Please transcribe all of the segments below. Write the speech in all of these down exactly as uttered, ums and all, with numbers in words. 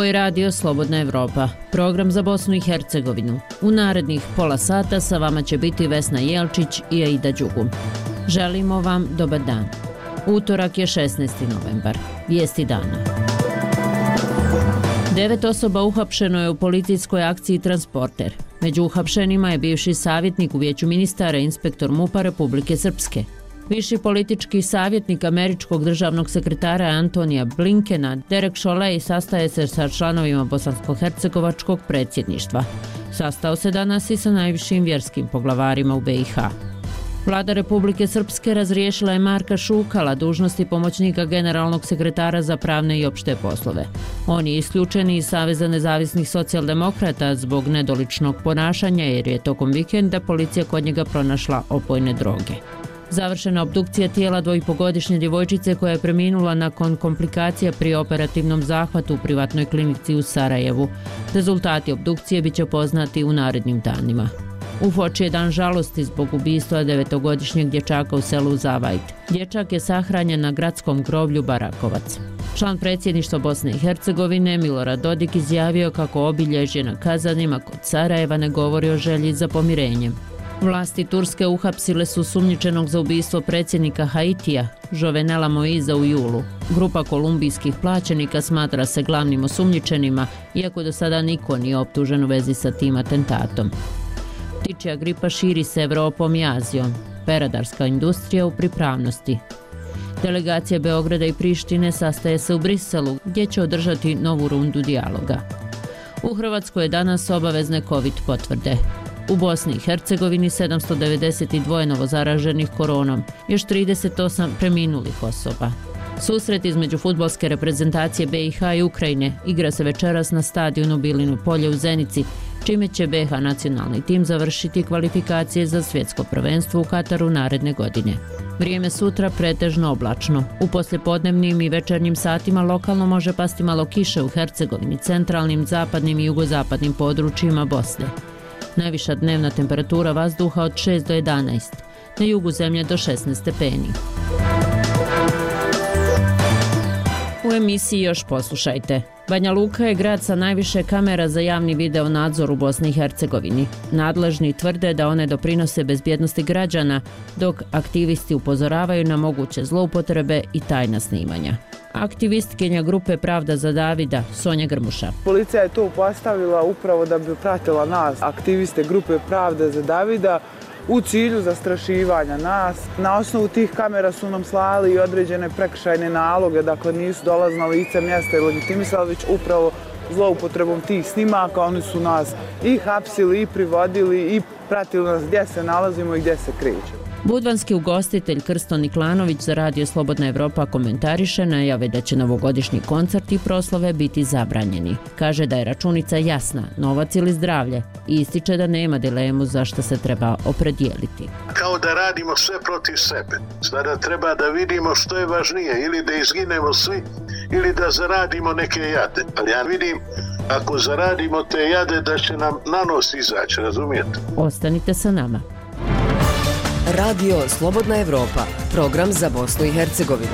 Ovo je radio Slobodna Evropa, program za Bosnu i Hercegovinu. U narednih pola sata sa vama će biti Vesna Jelčić i Aida Đugum. Želimo vam dobar dan. Utorak je šesnaesti novembar. Vijesti dana. Devet osoba uhapšeno je u policijskoj akciji Transporter. Među uhapšenima je bivši savjetnik u Vijeću ministara i inspektor MUP-a Republike Srpske. Viši politički savjetnik američkog državnog sekretara Antonija Blinkena, Derek Chollet, sastaje se sa članovima bosansko-hercegovačkog predsjedništva. Sastao se danas i sa najvišim vjerskim poglavarima u B i H. Vlada Republike Srpske razriješila je Marka Šukala dužnosti pomoćnika generalnog sekretara za pravne i opšte poslove. On je isključen iz Saveza nezavisnih socijaldemokrata zbog nedoličnog ponašanja jer je tokom vikenda policija kod njega pronašla opojne droge. Završena obdukcija tijela dvojipogodišnje djevojčice koja je preminula nakon komplikacija pri operativnom zahvatu u privatnoj klinici u Sarajevu. Rezultati obdukcije bit će poznati u narednim danima. U Foči je dan žalosti zbog ubistva devetogodišnjeg dječaka u selu Zavajt. Dječak je sahranjen na gradskom groblju Barakovac. Član predsjedništva Bosne i Hercegovine Milorad Dodik izjavio kako obilježje na kazanima kod Sarajeva ne govori o želji za pomirenjem. Vlasti Turske uhapsile su sumnjičenog za ubistvo predsjednika Haitija, Jovenela Moiza u julu. Grupa kolumbijskih plaćenika smatra se glavnim osumnjičenima, iako do sada niko nije optužen u vezi sa tim atentatom. Ptičja gripa širi se Evropom i Azijom. Peradarska industrija u pripravnosti. Delegacija Beograda i Prištine sastaje se u Briselu, gdje će održati novu rundu dijaloga. U Hrvatskoj je danas obavezne COVID potvrde. U Bosni i Hercegovini sedamsto devedeset dva novozaraženih koronom, još trideset osam preminulih osoba. Susret između fudbalske reprezentacije B i H i Ukrajine igra se večeras na stadionu Bilino polje u Zenici, čime će B i H nacionalni tim završiti kvalifikacije za svjetsko prvenstvo u Kataru naredne godine. Vrijeme sutra pretežno oblačno. U poslijepodnevnim i večernjim satima lokalno može pasti malo kiše u Hercegovini, centralnim, zapadnim i jugozapadnim područjima Bosne. Najviša dnevna temperatura vazduha od šest do jedanaest, na jugu zemlje do šesnaest stepeni. U emisiji još poslušajte. Banja Luka je grad sa najviše kamera za javni video nadzor u Bosni i Hercegovini. Nadležni tvrde da one doprinose bezbjednosti građana, dok aktivisti upozoravaju na moguće zloupotrebe i tajna snimanja. Aktivistkinja grupe Pravda za Davida, Sonja Grmuša. Policija je to postavila upravo da bi pratila nas, aktiviste grupe Pravda za Davida, u cilju zastrašivanja nas. Na osnovu tih kamera su nam slali i određene prekršajne naloge, dakle nisu dolazili na lice mjesta i legitimisali, već upravo zloupotrebom tih snimaka oni su nas i hapsili i privodili i pratili nas gdje se nalazimo i gdje se krećemo. Budvanski ugostitelj Krsto Niklanović za radio Slobodna Evropa komentariše najave da će novogodišnji koncert i proslave biti zabranjeni. Kaže da je računica jasna, novac ili zdravlje, i ističe da nema dilemu zašto se treba opredijeliti. Kao da radimo sve protiv sebe. Sada treba da vidimo što je važnije, ili da izginemo svi, ili da zaradimo neke jade. Ali ja vidim, ako zaradimo te jade, da će nam na nos izaći, razumijete? Ostanite sa nama. Radio Slobodna Evropa, program za Bosnu i Hercegovinu.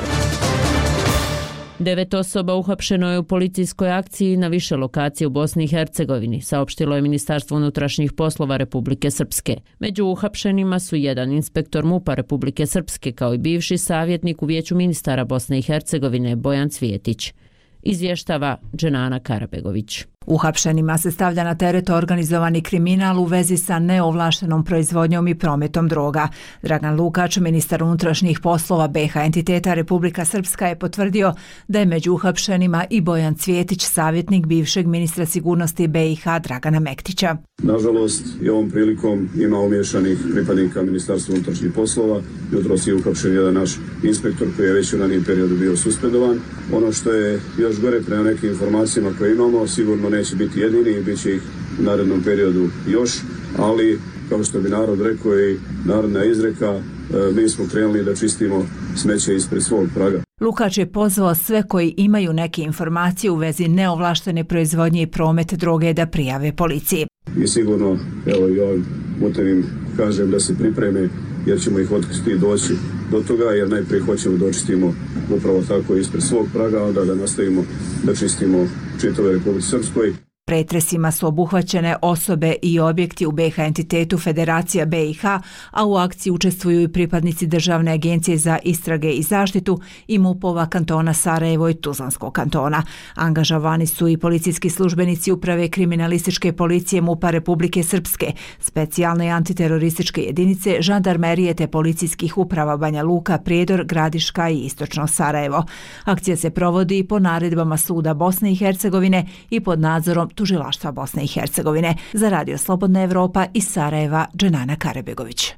Devet osoba uhapšeno je u policijskoj akciji na više lokacije u Bosni i Hercegovini, saopštilo je Ministarstvo unutrašnjih poslova Republike Srpske. Među uhapšenima su jedan inspektor MUP-a Republike Srpske kao i bivši savjetnik u Vijeću ministara Bosne i Hercegovine Bojan Cvjetić. Izvještava Dženana Karabegović. Uhapšenima se stavlja na teret organizovani kriminal u vezi sa neovlaštenom proizvodnjom i prometom droga. Dragan Lukač, ministar unutrašnjih poslova B i H entiteta Republika Srpska, je potvrdio da je među uhapšenima i Bojan Cvjetić, savjetnik bivšeg ministra sigurnosti B i H Dragana Mektića. Nažalost, i ovom prilikom ima umiješanih pripadnika Ministarstva unutrašnjih poslova. Jutros je uhapšen jedan naš inspektor koji je već u ranijem periodu bio suspendovan. Ono što je još gore prema nekim informacijama koje imamo, sigurno neće biti jedini i bit će ih u narednom periodu još, ali kao što bi narod rekao i narodna izreka, mi smo krenuli da čistimo smeće ispred svog praga. Lukač je pozvao sve koji imaju neke informacije u vezi neovlaštene proizvodnje i promet droge da prijave policiji. I sigurno, evo i ovim putem im kažem da se pripreme jer ćemo ih otkriti doći do toga, jer najprije hoćemo da očistimo upravo tako ispred svog praga, onda da nastavimo da čistimo čitave Republike Srpskoj. Pretresima su obuhvaćene osobe i objekti u be ha entitetu Federacija be i ha, a u akciji učestvuju i pripadnici Državne agencije za istrage i zaštitu i MUP-ova kantona Sarajevo i Tuzlanskog kantona. Angažovani su i policijski službenici Uprave kriminalističke policije MUP-a Republike Srpske, specijalne i antiterorističke jedinice, žandarmerije te policijskih uprava Banja Luka, Prijedor, Gradiška i Istočno Sarajevo. Akcija se provodi po naredbama Suda Bosne i Hercegovine i pod nadzorom Tužilaštva Bosne i Hercegovine. Za Radio Slobodna Evropa iz Sarajeva, Dženana Karebegović.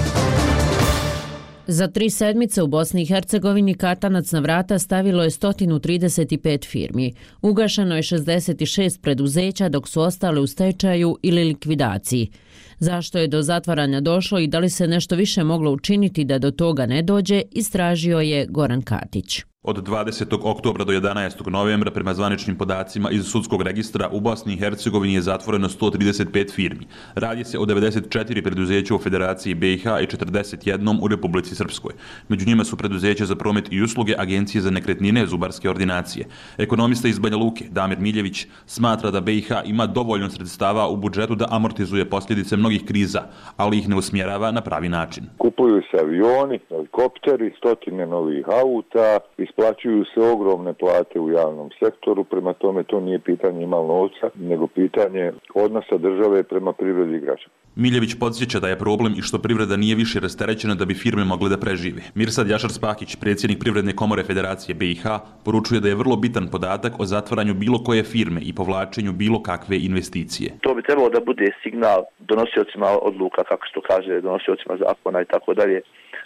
Za tri sedmice u Bosni i Hercegovini katanac na vrata stavilo je sto trideset pet firmi. Ugašeno je šezdeset šest preduzeća, dok su ostale u stečaju ili likvidaciji. Zašto je do zatvaranja došlo i da li se nešto više moglo učiniti da do toga ne dođe, istražio je Goran Katić. Od dvadesetog oktobra do jedanaestog novembra prema zvaničnim podacima iz sudskog registra u Bosni i Hercegovini je zatvoreno sto trideset pet firmi. Radi se o devedeset četiri preduzeća u Federaciji be i ha i četrdeset jedan u Republici Srpskoj. Među njima su preduzeća za promet i usluge, agencije za nekretnine, zubarske ordinacije. Ekonomista iz Banja Luke, Damir Miljević, smatra da be i ha ima dovoljno sredstava u budžetu da amortizuje posljedice mnogih kriza, ali ih ne usmjerava na pravi način. Kupuju se avioni, helikopteri, stotine novih auta, isplaćuju se ogromne plate u javnom sektoru, prema tome to nije pitanje imalo novca, nego pitanje odnosa države prema privredi i građana. Miljević podsjeća da je problem i što privreda nije više rasterećena da bi firme mogle da prežive. Mirsad Jašar-Spahić, predsjednik Privredne komore Federacije be i ha, poručuje da je vrlo bitan podatak o zatvaranju bilo koje firme i povlačenju bilo kakve investicije. To bi trebalo da bude signal donosiocima odluka, kako se to kaže, donosiocima zakona i tako dalje,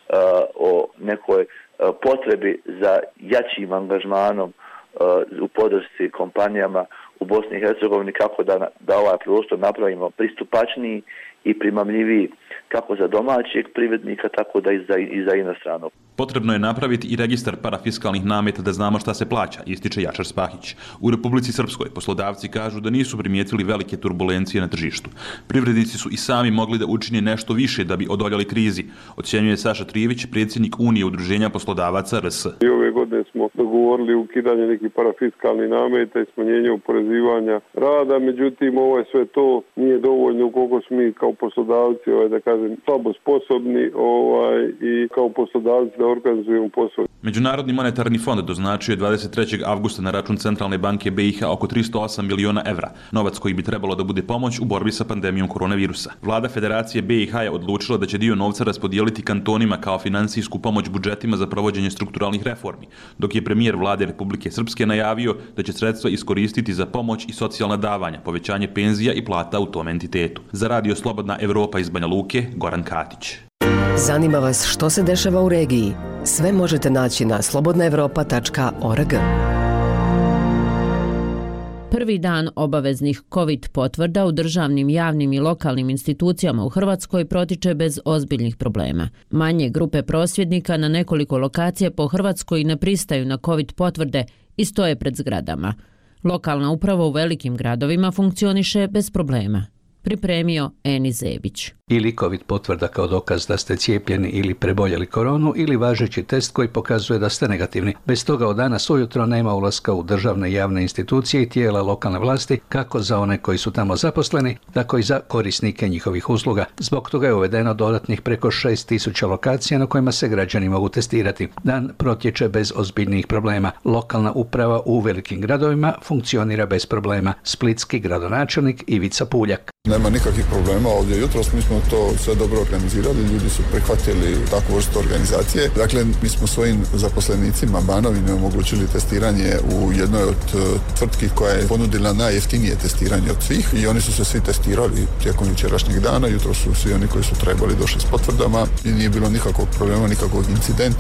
o nekoj potrebi za jačim angažmanom u podršci kompanijama u Bosni i Hercegovini, kako da, da ovaj prostor napravimo pristupačniji i primamljiviji kako za domaćeg privrednika, tako da i za, i za inostranog. Potrebno je napraviti i registar parafiskalnih nameta da znamo šta se plaća, ističe Jačar Spahić. U Republici Srpskoj poslodavci kažu da nisu primijetili velike turbulencije na tržištu. Privrednici su i sami mogli da učine nešto više da bi odoljali krizi, ocjenjuje Saša Trijević, predsjednik Unije udruženja poslodavaca er es. I ove godine smo dogovorili ukidanje nekih parafiskalnih nameta i smanjenje oporezivanja rada, međutim ovo je sve to nije dovoljno koliko smo mi kao poslodavci, ovaj, da kažem, slabo sposobni ovaj, i kao poslodavci da organizujemo posao. Međunarodni monetarni fond doznačio je dvadeset trećeg avgusta na račun Centralne banke be i ha oko tristo osam miliona evra, novac koji bi trebalo da bude pomoć u borbi sa pandemijom koronavirusa. Vlada Federacije be i ha je odlučila da će dio novca raspodijeliti kantonima kao finansijsku pomoć budžetima za provođenje strukturalnih reformi, dok je premijer Vlade Republike Srpske najavio da će sredstva iskoristiti za pomoć i socijalna davanja, povećanje penzija i plata u tom entitetu. Za Radio Slobodna Evropa iz Banja Luke, Goran Katić. Zanima vas što se dešava u regiji? Sve možete naći na slobodna evropa tačka org. Prvi dan obaveznih COVID potvrda u državnim, javnim i lokalnim institucijama u Hrvatskoj protiče bez ozbiljnih problema. Manje grupe prosvjednika na nekoliko lokacija po Hrvatskoj ne pristaju na COVID potvrde i stoje pred zgradama. Lokalna uprava u velikim gradovima funkcioniše bez problema. Pripremio Eni Zebić. Ili COVID potvrda kao dokaz da ste cijepljeni ili preboljeli koronu ili važeći test koji pokazuje da ste negativni. Bez toga od danas ujutro nema ulaska u državne i javne institucije i tijela lokalne vlasti, kako za one koji su tamo zaposleni, tako i za korisnike njihovih usluga. Zbog toga je uvedeno dodatnih preko šest tisuća lokacija na kojima se građani mogu testirati. Dan protječe bez ozbiljnih problema. Lokalna uprava u velikim gradovima funkcionira bez problema. Splitski gradonačelnik Ivica Puljak. Nema nikakvih problema ovdje jutros, mi smo to sve dobro organizirali, ljudi su prihvatili takvu vrstu organizacije. Dakle, mi smo svojim zaposlenicima Banovine omogućili testiranje u jednoj od tvrtki koja je ponudila najjeftinije testiranje od svih i oni su se svi testirali tijekom jučerašnjeg dana. Jutro su svi oni koji su trebali došli s potvrdama i nije bilo nikakvog problema, nikakvog incidenta.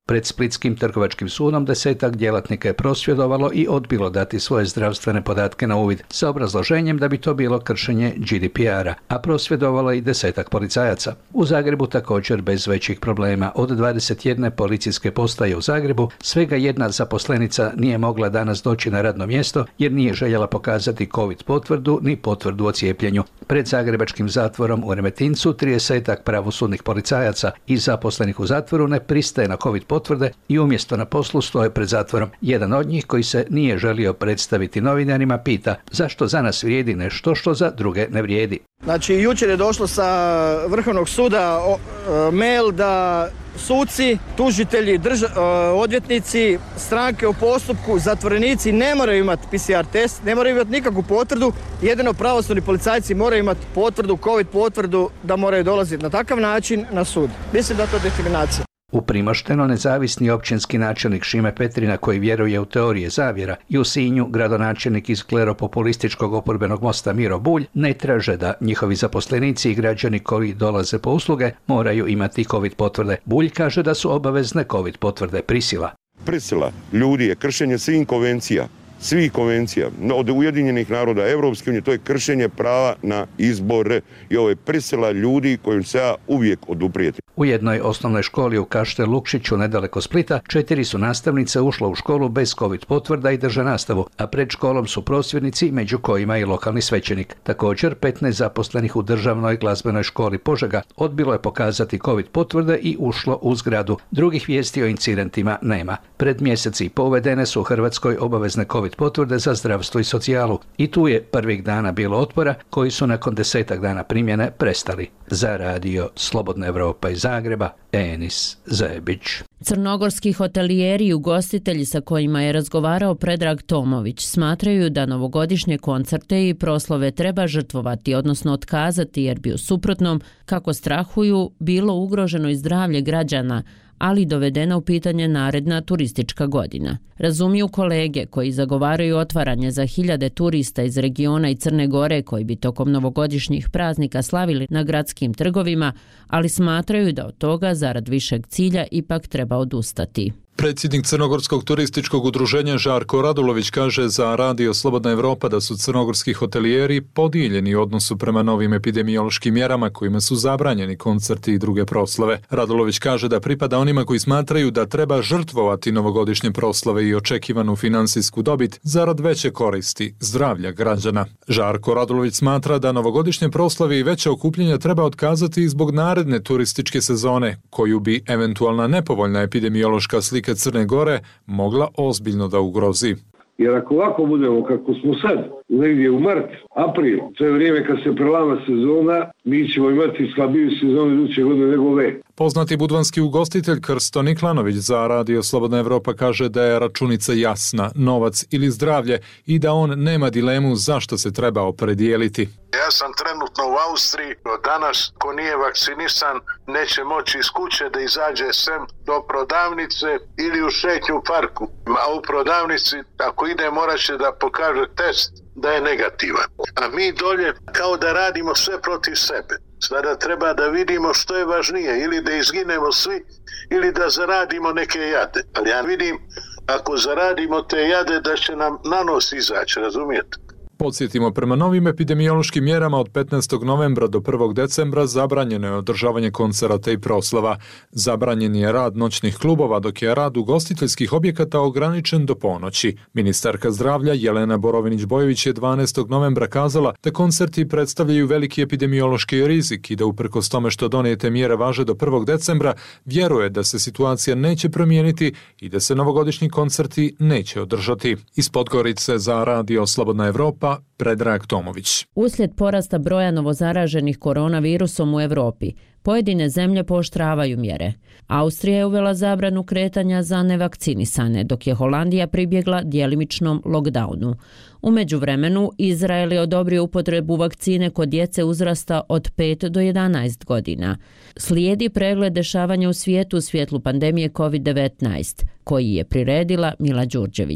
Pred Splitskim trgovačkim sudom desetak djelatnika je prosvjedovalo i odbilo dati svoje zdravstvene podatke na uvid sa obrazloženjem da bi to bilo kršenje G D P R-a, a prosvjedovalo i desetak policajaca. U Zagrebu također bez većih problema. Od dvadeset jedne policijske postaje u Zagrebu svega jedna zaposlenica nije mogla danas doći na radno mjesto jer nije željela pokazati COVID potvrdu ni potvrdu o cijepljenju. Pred zagrebačkim zatvorom u Remetincu tridesetak pravosudnih policajaca i zaposlenih u zatvoru ne pristaje na COVID potvrde i umjesto na poslu stoje pred zatvorom. Jedan od njih koji se nije želio predstaviti novinarima pita zašto za nas vrijedi nešto što za druge ne vrijedi. Znači jučer je došlo sa Vrhovnog suda o, e, mail da suci, tužitelji, drža, e, odvjetnici, stranke u postupku, zatvorenici ne moraju imati P C R test, ne moraju imati nikakvu potvrdu, jedino pravosudni policajci moraju imati potvrdu, COVID potvrdu da moraju dolaziti na takav način na sud. Mislim da je to diskriminacija. U Primošteno nezavisni općinski načelnik Šime Petrina koji vjeruje u teorije zavjera i u Sinju gradonačelnik iz kleropopulističkog oporbenog mosta Miro Bulj ne traže da njihovi zaposlenici i građani koji dolaze po usluge moraju imati COVID potvrde. Bulj kaže da su obavezne COVID potvrde prisila. Prisila ljudi je kršenje svih konvencija. Svih konvencija, od Ujedinjenih naroda, Evropske unije, to je kršenje prava na izbore i ovo je prisila ljudi kojim se ja uvijek oduprijeti. U jednoj osnovnoj školi u Kaštel Lukšiću nedaleko Splita četiri su nastavnice ušlo u školu bez COVID potvrda i drže nastavu, a pred školom su prosvjednici među kojima i lokalni svećenik. Također petnaest zaposlenih u državnoj glazbenoj školi Požega odbilo je pokazati COVID potvrde i ušlo u zgradu. Drugih vijesti o incidentima nema. Pred mjeseci i pol uvedene su u Hrvatskoj obavezne COVID potvrde za zdravstvo i socijalu i tu je prvih dana bilo otpora koji su nakon desetak dana primjene prestali. Za radio Slobodna Evropa iz Zagreba, Enis Zebić. Crnogorski hotelijeri i ugostitelji sa kojima je razgovarao Predrag Tomović smatraju da novogodišnje koncerte i proslove treba žrtvovati, odnosno otkazati jer bi u suprotnom, kako strahuju, bilo ugroženo i zdravlje građana, ali dovedena u pitanje naredna turistička godina. Razumiju kolege koji zagovaraju otvaranje za hiljade turista iz regiona i Crne Gore koji bi tokom novogodišnjih praznika slavili na gradskim trgovima, ali smatraju da od toga zarad višeg cilja ipak treba odustati. Predsjednik Crnogorskog turističkog udruženja Žarko Radulović kaže za radio Slobodna Evropa da su crnogorski hotelijeri podijeljeni u odnosu prema novim epidemiološkim mjerama kojima su zabranjeni koncerti i druge proslave. Radulović kaže da pripada onima koji smatraju da treba žrtvovati novogodišnje proslave i očekivanu finansijsku dobit zarad veće koristi zdravlja građana. Žarko Radulović smatra da novogodišnje proslave i veće okupljenja treba otkazati zbog naredne turističke sezone, koju bi eventualna nepovoljna epidemiološka slika Crne Gore mogla ozbiljno da ugrozi. Jer ako ovako budemo kako smo sad, negdje u mart, april, to je vrijeme kad se prelama sezona, mi ćemo imati slabiju sezonu iduće godine nego ove. Poznati budvanski ugostitelj Krsto Niklanović za radio Slobodna Evropa kaže da je računica jasna, novac ili zdravlje i da on nema dilemu zašto se treba opredijeliti. Ja sam trenutno u Austriji, od danas ko nije vakcinisan neće moći iz kuće da izađe sem do prodavnice ili u šetnju u parku. A u prodavnici ako ide morat će da pokaže test da je negativan. A mi dolje kao da radimo sve protiv sebe. Sada treba da vidimo što je važnije, ili da izginemo svi ili da zaradimo neke jade. Ali ja vidim ako zaradimo te jade da će nam na nos izaći, razumijete? Podsjetimo, prema novim epidemiološkim mjerama od petnaestog novembra do prvog decembra zabranjeno je održavanje koncerata i proslava. Zabranjen je rad noćnih klubova, dok je rad ugostiteljskih objekata ograničen do ponoći. Ministarka zdravlja Jelena Borovinić-Bojović je dvanaestog novembra kazala da koncerti predstavljaju veliki epidemiološki rizik i da uprkos tome što donijete mjere važe do prvog decembra, vjeruje da se situacija neće promijeniti i da se novogodišnji koncerti neće održati. Iz Podgorice za radio Slobodna Evropa, Predrag Tomović. Uslijed porasta broja novozaraženih koronavirusom u Europi, pojedine zemlje pooštravaju mjere. Austrija je uvela zabranu kretanja za nevakcinisane, dok je Holandija pribjegla djelimičnom lockdownu. U međuvremenu, Izrael je odobrio upotrebu vakcine kod djece uzrasta od pet do jedanaest godina. Slijedi pregled dešavanja u svijetu u svjetlu pandemije kovid devetnaest, koji je priredila Mila Đurđević.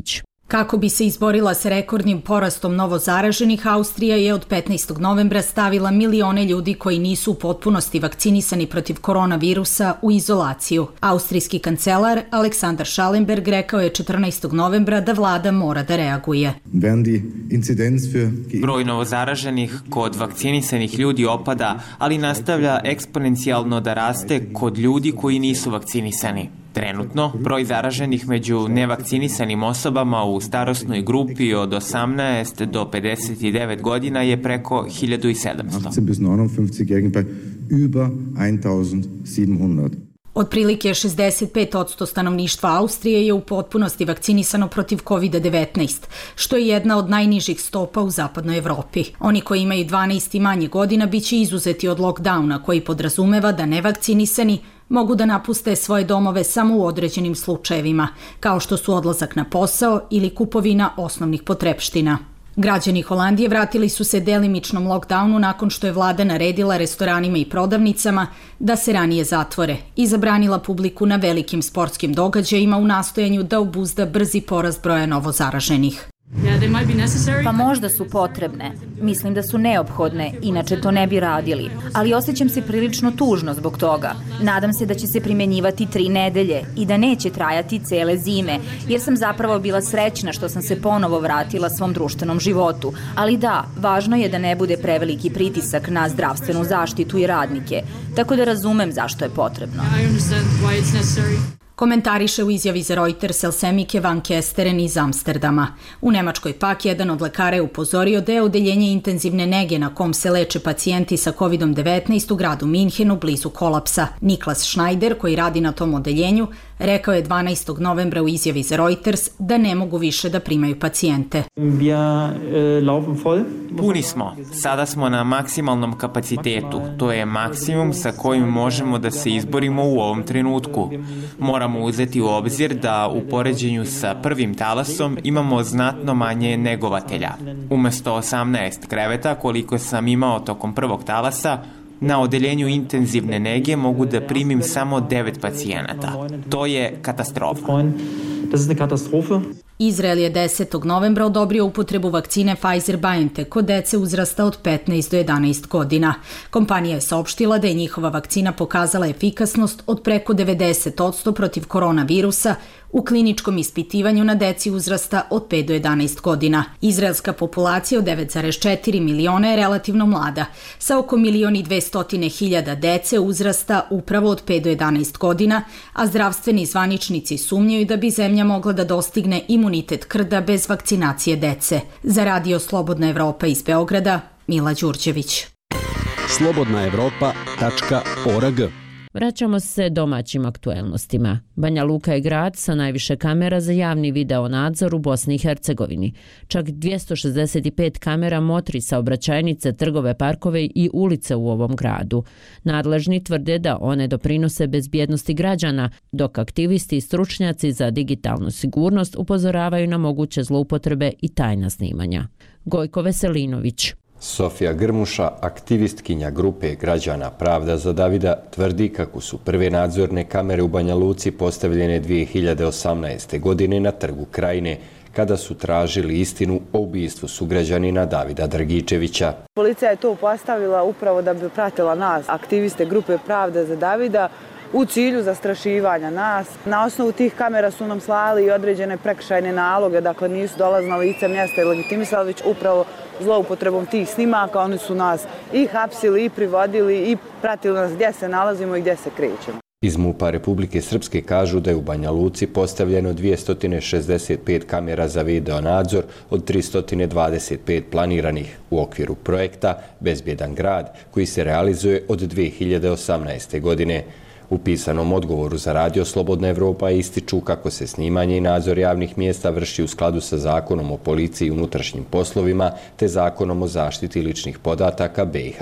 Kako bi se izborila sa rekordnim porastom novozaraženih, Austrija je od petnaestog novembra stavila milione ljudi koji nisu u potpunosti vakcinisani protiv koronavirusa u izolaciju. Austrijski kancelar Aleksandar Schallenberg rekao je četrnaestog novembra da vlada mora da reaguje. Broj novozaraženih kod vakcinisanih ljudi opada, ali nastavlja eksponencijalno da raste kod ljudi koji nisu vakcinisani. Trenutno, broj zaraženih među nevakcinisanim osobama u starosnoj grupi od osamnaest do pedeset devet godina je preko hiljadu sedamsto. Otprilike šezdeset pet posto stanovništva Austrije je u potpunosti vakcinisano protiv kovid devetnaest, što je jedna od najnižih stopa u zapadnoj Evropi. Oni koji imaju dvanaest i manje godina biće izuzeti od lockdowna, koji podrazumeva da nevakcinisani mogu da napuste svoje domove samo u određenim slučajevima, kao što su odlazak na posao ili kupovina osnovnih potrepština. Građani Holandije vratili su se delimičnom lockdownu nakon što je vlada naredila restoranima i prodavnicama da se ranije zatvore i zabranila publiku na velikim sportskim događajima u nastojanju da obuzda brzi porast broja novozaraženih. Pa možda su potrebne. Mislim da su neophodne, inače to ne bi radili. Ali osjećam se prilično tužno zbog toga. Nadam se da će se primjenjivati tri nedelje i da neće trajati cele zime, jer sam zapravo bila srećna što sam se ponovo vratila svom društvenom životu. Ali da, važno je da ne bude preveliki pritisak na zdravstvenu zaštitu i radnike. Tako da razumem zašto je potrebno. Komentariše u izjavi za Reuters Elsemike van Kesteren iz Amsterdama. U Nemačkoj pak jedan od lekara je upozorio da je odeljenje intenzivne nege na kom se leče pacijenti sa kovid devetnaest u gradu Minhenu blizu kolapsa. Niklas Schneider, koji radi na tom odeljenju, rekao je dvanaestog novembra u izjavi za Reuters da ne mogu više da primaju pacijente. Puni smo. Sada smo na maksimalnom kapacitetu. To je maksimum sa kojim možemo da se izborimo u ovom trenutku. Moramo uzeti u obzir da u poređenju sa prvim talasom imamo znatno manje negovatelja. Umesto osamnaest kreveta koliko sam imao tokom prvog talasa, na odeljenju intenzivne nege mogu da primim samo devet pacijenata. To je katastrofa. Izrael je desetog novembra odobrio upotrebu vakcine Pfizer-BioNTech kod dece uzrasta od petnaest do jedanaest godina. Kompanija je saopštila da je njihova vakcina pokazala efikasnost od preko devedeset posto protiv koronavirusa u kliničkom ispitivanju na deci uzrasta od pet do jedanaest godina. Izraelska populacija od devet zarez četiri miliona je relativno mlada, sa oko milion i dvesta hiljada dece uzrasta upravo od pet do jedanaest godina, a zdravstveni zvaničnici sumnjaju da bi zemlja mogla da dostigne imunitet krda bez vakcinacije dece. Za Radio Slobodna Evropa iz Beograda, Mila Đurđević. slobodna evropa tačka org. Vraćamo se domaćim aktuelnostima. Banja Luka je grad sa najviše kamera za javni video nadzor u Bosni i Hercegovini. Čak dvjesto šezdeset pet kamera motri saobraćajnice, trgove, parkove i ulice u ovom gradu. Nadležni tvrde da one doprinose bezbjednosti građana, dok aktivisti i stručnjaci za digitalnu sigurnost upozoravaju na moguće zloupotrebe i tajna snimanja. Gojko Veselinović. Sofija Grmuša, aktivistkinja grupe građana Pravda za Davida, tvrdi kako su prve nadzorne kamere u Banja Luci postavljene dvije hiljade osamnaeste. godine na Trgu Krajine, kada su tražili istinu o ubistvu sugrađanina Davida Dragičevića. Policija je to postavila upravo da bi pratila nas, aktiviste grupe Pravda za Davida, u cilju zastrašivanja nas. Na osnovu tih kamera su nam slali i određene prekršajne naloge, dakle nisu dolazili na lice mjesta i legitimisali, već upravo zloupotrebom tih snimaka oni su nas i hapsili i privodili i pratili nas gdje se nalazimo i gdje se krećemo. Iz MUP-a Republike Srpske kažu da je u Banja Luci postavljeno dvjesto šezdeset pet kamera za video nadzor od tristo dvadeset pet planiranih u okviru projekta Bezbjedan grad, koji se realizuje od dvije hiljade osamnaeste. godine. U pisanom odgovoru za Radio Slobodna Evropa ističu kako se snimanje i nadzor javnih mjesta vrši u skladu sa Zakonom o policiji i unutrašnjim poslovima te Zakonom o zaštiti ličnih podataka B i H.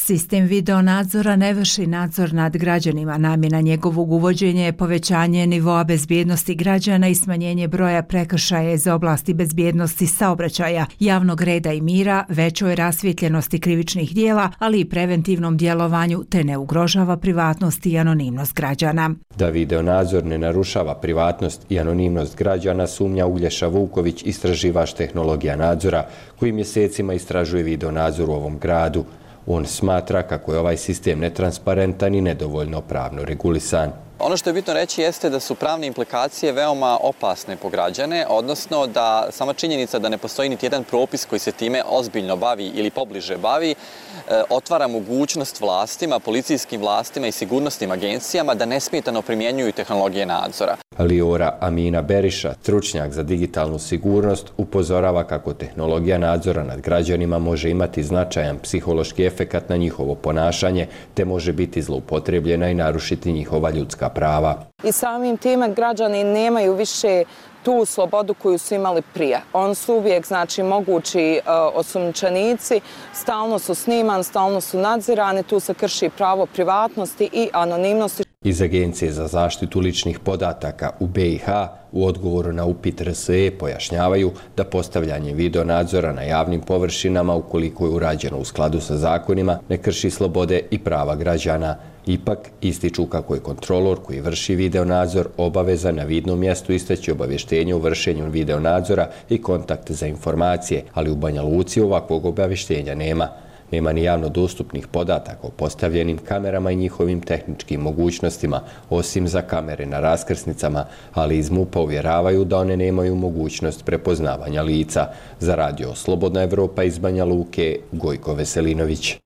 Sistem video nadzora ne vrši nadzor nad građanima. Namjena njegovog uvođenja je povećanje nivoa bezbjednosti građana i smanjenje broja prekršaja iz oblasti bezbjednosti saobraćaja, javnog reda i mira, većoj rasvjetljenosti krivičnih dijela, ali i preventivnom djelovanju, te ne ugrožava privatnost i anonimnost građana. Da video nadzor ne narušava privatnost i anonimnost građana, sumnja Uglješa Vuković, istraživač tehnologija nadzora, koji mjesecima istražuje video nadzor u ovom gradu. On smatra kako je ovaj sistem netransparentan i nedovoljno pravno regulisan. Ono što je bitno reći jeste da su pravne implikacije veoma opasne po građane, odnosno da sama činjenica da ne postoji niti jedan propis koji se time ozbiljno bavi ili pobliže bavi, otvara mogućnost vlastima, policijskim vlastima i sigurnosnim agencijama da nesmetano primjenjuju tehnologije nadzora. Liora Amina Beriša, stručnjak za digitalnu sigurnost, upozorava kako tehnologija nadzora nad građanima može imati značajan psihološki efekat na njihovo ponašanje, te može biti zloupotrebljena i narušiti njihova ljudska prava. I samim time građani nemaju više tu slobodu koju su imali prije. On su uvijek, znači, mogući uh, osumnjičenici, stalno su sniman, stalno su nadzirani, tu se krši pravo privatnosti i anonimnosti. Iz Agencije za zaštitu ličnih podataka u B i H u odgovoru na upit R S E pojašnjavaju da postavljanje video nadzora na javnim površinama, ukoliko je urađeno u skladu sa zakonima, ne krši slobode i prava građana. Ipak ističu kako je kontrolor koji vrši video nadzor obavezan na vidnom mjestu istaći obavještenje o vršenju video nadzora i kontakt za informacije, ali u Banja Luci ovakvog obavještenja nema. Nema ni javno dostupnih podataka o postavljenim kamerama i njihovim tehničkim mogućnostima, osim za kamere na raskrsnicama, ali iz MUP-a uvjeravaju da one nemaju mogućnost prepoznavanja lica. Za radio Slobodna Evropa iz Banja Luke, Gojko Veselinović.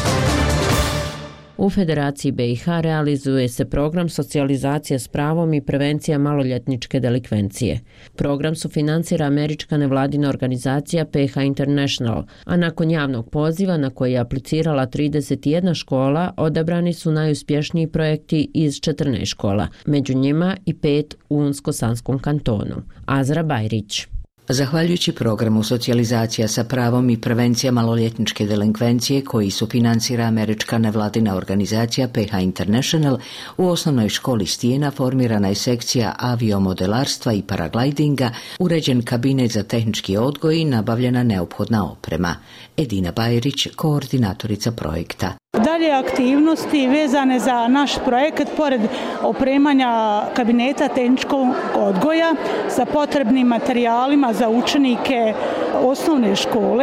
U Federaciji B i H realizuje se program socijalizacija s pravom i prevencija maloljetničke delikvencije. Program sufinancira američka nevladina organizacija P H International, a nakon javnog poziva na koji je aplicirala trideset jedna škola, odabrani su najuspješniji projekti iz četrnaest škola, među njima i pet u Unsko-Sanskom kantonu. Azra Bajrić. Zahvaljujući programu socijalizacija sa pravom i prevencija maloljetničke delinkvencije koji sufinancira američka nevladina organizacija P H International, u osnovnoj školi Stijena formirana je sekcija aviomodelarstva i paraglidinga, uređen kabinet za tehnički odgoj i nabavljena neophodna oprema. Edina Bajrić, koordinatorica projekta. Dalje aktivnosti vezane za naš projekat, pored opremanja kabineta tehničkog odgoja sa potrebnim materijalima za učenike osnovne škole,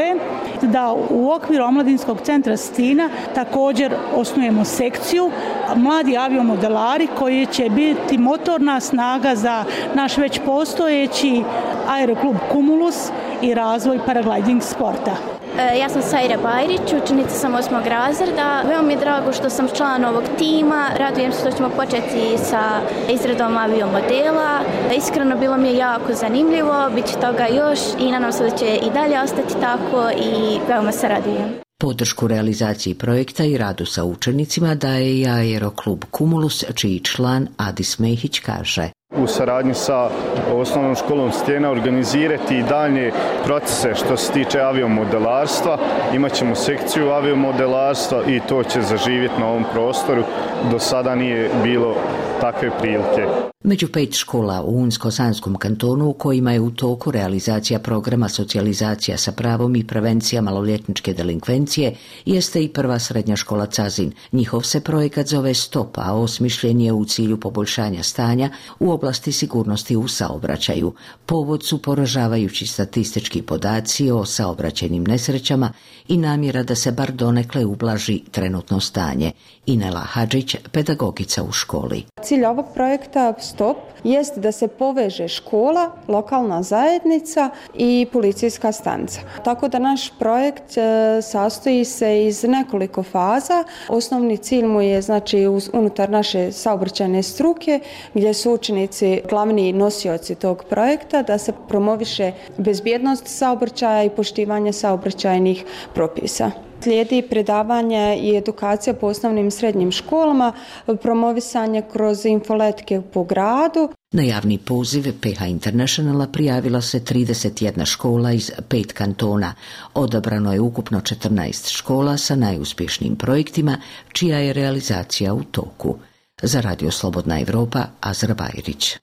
da u okviru Omladinskog centra Stina također osnujemo sekciju mladi aviomodelari koji će biti motorna snaga za naš već postojeći aeroklub Cumulus i razvoj paragliding sporta. Ja sam Sajra Bajrić, učenica sam osmog razreda. Veoma mi je drago što sam član ovog tima. Radujem se što ćemo početi sa izradom aviomodela. Iskreno bilo mi je jako zanimljivo, bit će toga još i nadam se da će i dalje ostati tako i veoma se radujem. Podršku realizaciji projekta i radu sa učenicima daje i aeroklub Cumulus, čiji član Adis Mehić kaže: u saradnji sa osnovnom školom Stijena organizirati i dalje procese što se tiče aviomodelarstva. Imaćemo sekciju aviomodelarstva i to će zaživjeti na ovom prostoru. Do sada nije bilo takve prilike. Među pet škola u Unsko-Sanskom kantonu u kojima je u toku realizacija programa socijalizacija sa pravom i prevencija maloljetničke delinkvencije jeste i prva srednja škola Cazin. Njihov se projekat zove Stop, a osmišljen je u cilju poboljšanja stanja u oblasti sigurnosti u saobraćaju. Povod su poražavajući statistički podaci o saobraćajnim nesrećama i namjera da se bar donekle ublaži trenutno stanje. Inela Hadžić, pedagogica u školi. Cilj ovog projekta Stop jest da se poveže škola, lokalna zajednica i policijska stanica. Tako da naš projekt sastoji se iz nekoliko faza. Osnovni cilj mu je, znači, unutar naše saobraćajne struke, gdje su učenici glavni nosioci tog projekta, da se promoviše bezbjednost saobraćaja i poštivanje saobraćajnih propisa. Slijedi predavanje i edukacija po osnovnim i srednjim školama, promovisanje kroz infoletke po gradu. Na javni poziv P H Internationala prijavila se trideset jedna škola iz pet kantona. Odabrano je ukupno četrnaest škola sa najuspješnijim projektima, čija je realizacija u toku. Za Radio Slobodna Evropa, Azra Bajrić.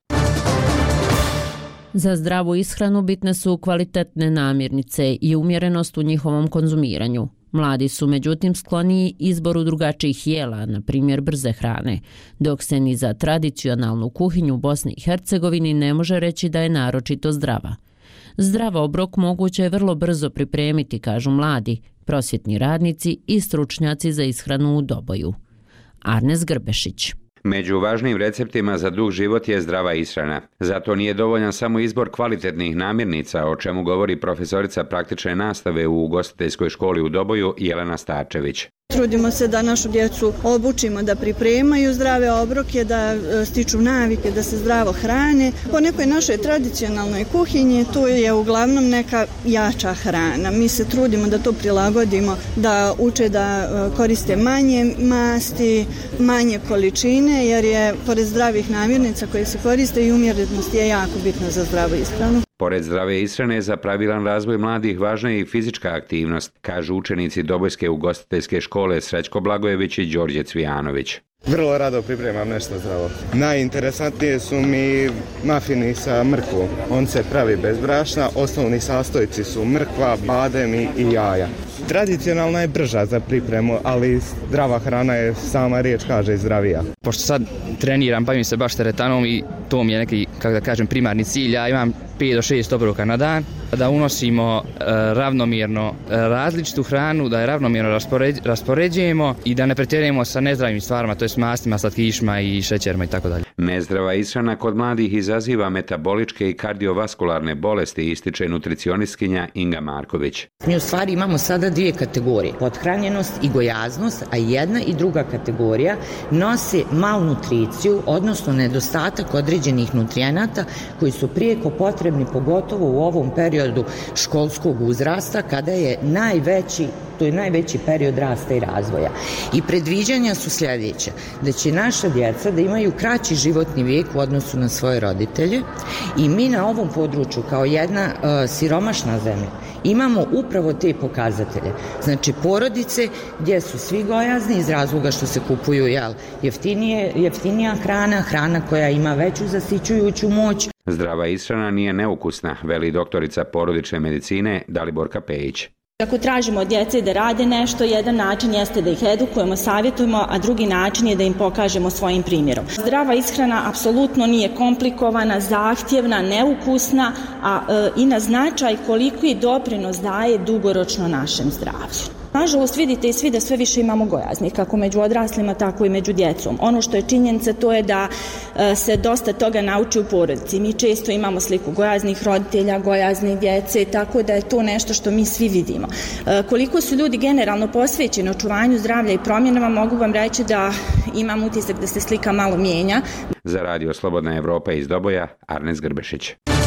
Za zdravu ishranu bitne su kvalitetne namirnice i umjerenost u njihovom konzumiranju. Mladi su međutim skloniji izboru drugačijih jela, na primjer brze hrane, dok se ni za tradicionalnu kuhinju u Bosni i Hercegovini ne može reći da je naročito zdrava. Zdrav obrok moguće je vrlo brzo pripremiti, kažu mladi, prosvjetni radnici i stručnjaci za ishranu u Doboju. Arnes Grbešić. Među važnim receptima za dug život je zdrava ishrana. Zato nije dovoljan samo izbor kvalitetnih namirnica, o čemu govori profesorica praktične nastave u ugostiteljskoj školi u Doboju Jelena Starčević. Trudimo se da našu djecu obučimo da pripremaju zdrave obroke, da stiču navike, da se zdravo hrane. Po nekoj našoj tradicionalnoj kuhinji tu je uglavnom neka jača hrana. Mi se trudimo da to prilagodimo, da uče da koriste manje masti, manje količine, jer je pored zdravih namirnica koje se koriste i umjerenost je jako bitna za zdravu ishranu. Pored zdrave ishrane, za pravilan razvoj mladih važna je i fizička aktivnost, kažu učenici Dobojske ugostiteljske škole Srećko Blagojević i Đorđe Cvijanović. Vrlo rado pripremam nešto zdravo. Najinteresantnije su mi mafini sa mrkvom. On se pravi bez brašna, osnovni sastojci su mrkva, badem i jaja. Tradicionalna je brža za pripremu, ali zdrava hrana je, sama riječ kaže, zdravija. Pošto sad treniram, bavim se baš teretanom i to mi je neki, kako da kažem, primarni cilj. Ja imam pet do šest obroka na dan, da unosimo e, ravnomjerno e, različitu hranu, da je ravnomjerno raspoređ, raspoređujemo i da ne pretjerujemo sa nezdravim stvarima, to je s mastima, slatkišima i šećerima i tako dalje. Nezdrava ishrana kod mladih izaziva metaboličke i kardiovaskularne bolesti, ističe nutricionistkinja Inga Marković. Mi u stvari imamo sada dvije kategorije, pothranjenost i gojaznost, a jedna i druga kategorija nose malnutriciju, odnosno nedostatak određenih nutrijenata koji su prijeko potrebni, pogotovo u ovom periodu školskog uzrasta, kada je najveći, to je najveći period rasta i razvoja. I predviđanja su sljedeće, da će naša djeca da imaju kraći životni vijek u odnosu na svoje roditelje i mi na ovom području kao jedna uh, siromašna zemlja imamo upravo te pokazatelje. Znači porodice gdje su svi gojazni iz razloga što se kupuju jel, jeftinije, jeftinija hrana, hrana koja ima veću zasićujuću moć. Zdrava ishrana nije neukusna, veli doktorica porodične medicine Daliborka Pejić. Ako tražimo od djece da rade nešto, jedan način jeste da ih edukujemo, savjetujemo, a drugi način je da im pokažemo svojim primjerom. Zdrava ishrana apsolutno nije komplikovana, zahtjevna, neukusna, a e, i na značaj koliki doprinos daje dugoročno našem zdravlju. Nažalost, vidite i svi da sve više imamo gojaznih, kako među odraslima, tako i među djecom. Ono što je činjenica, to je da e, se dosta toga nauči u porodici. Mi često imamo sliku gojaznih roditelja, gojaznih djece, tako da je to nešto što mi svi vidimo. E, koliko su ljudi generalno posvećeni očuvanju zdravlja i promjenama, mogu vam reći da imam utisak da se slika malo mijenja. Za Radio Slobodna Evropa iz Doboja, Arnes Grbešić.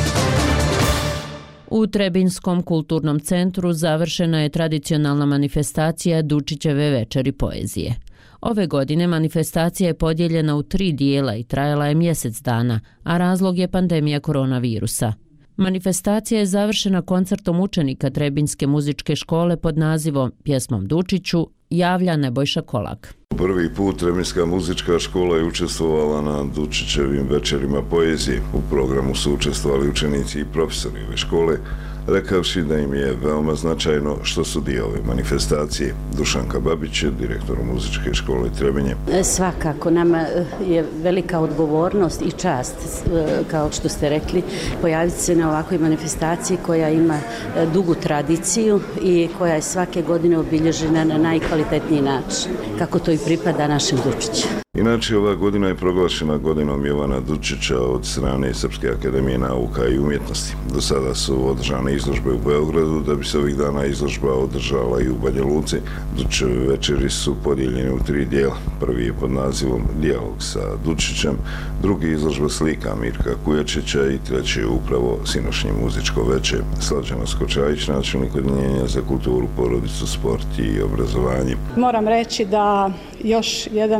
U Trebinskom kulturnom centru završena je tradicionalna manifestacija Dučićeve večeri poezije. Ove godine manifestacija je podijeljena u tri dijela i trajala je mjesec dana, a razlog je pandemija koronavirusa. Manifestacija je završena koncertom učenika Trebinske muzičke škole pod nazivom Pjesmom Dučiću javlja Nebojša Kolak. Prvi put Trebinska muzička škola je učestvovala na Dučićevim večerima poezije. U programu su učestvovali učenici i profesori ove škole, rekavši da im je veoma značajno što su dio ove manifestacije. Dušanka Babić je direktor muzičke škole Trebinje. Svakako nama je velika odgovornost i čast, kao što ste rekli, pojaviti se na ovakvoj manifestaciji koja ima dugu tradiciju i koja je svake godine obilježena na najkvalitetniji način, kako to i pripada našem Dučiću. Inače, ova godina je proglašena godinom Jovana Dučića od strane Srpske akademije nauka i umjetnosti. Do sada su održane izložbe u Beogradu, da bi se ovih dana izložba održala i u Banja Luci. Dučićeve večeri su podijeljene u tri dijela. Prvi je pod nazivom Dijalog sa Dučićem, drugi izložba slika Mirka Kujačića i treći je upravo sinošnje muzičko veče. Slađana Skočajić, načelnik Odjeljenja za kulturu, porodicu, sport i obrazovanje. Moram reći da još jedan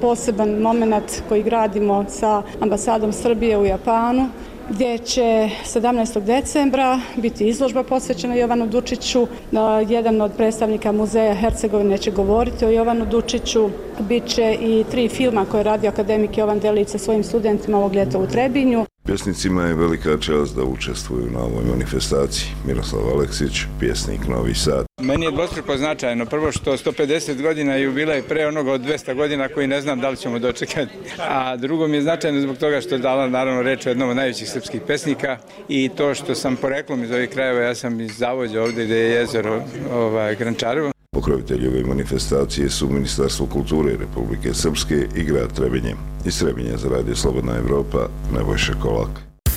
poseban moment koji gradimo sa ambasadom Srbije u Japanu, gdje će sedamnaestog decembra biti izložba posvećena Jovanu Dučiću. Jedan od predstavnika muzeja Hercegovine će govoriti o Jovanu Dučiću. Biće i tri filma koje je radio akademik Jovan Delić sa svojim studentima ovog ljeta u Trebinju. Pjesnicima je velika čast da učestvuju na ovoj manifestaciji. Miroslav Aleksić, pjesnik Novi Sad. Meni je dvostruko značajno. Prvo što sto pedeset godina jubilej pre onoga od dvesta godina koji ne znam da li ćemo dočekati. A drugo mi je značajno zbog toga što je dala naravno reč o jednom od najvećih srpskih pesnika i to što sam poreklom iz ovih krajeva, ja sam iz Zavođa ovdje gdje je jezero ovaj, Grančarevo. Pokrovitelji ove manifestacije su Ministarstvo kulture Republike Srpske i grad Trebinje. Iz Trebinja za Radio Slobodna Evropa, Nebojša Kolak.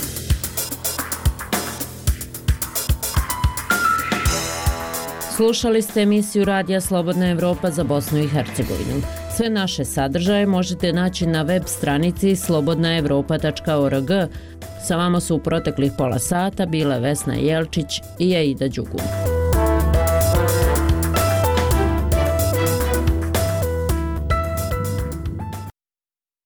Slušali ste emisiju Radija Slobodna Evropa za Bosnu i Hercegovinu. Sve naše sadržaje možete naći na web stranici slobodna evropa tačka org. Sa vama su u proteklih pola sata bile Vesna Jelčić i Aida Đugun.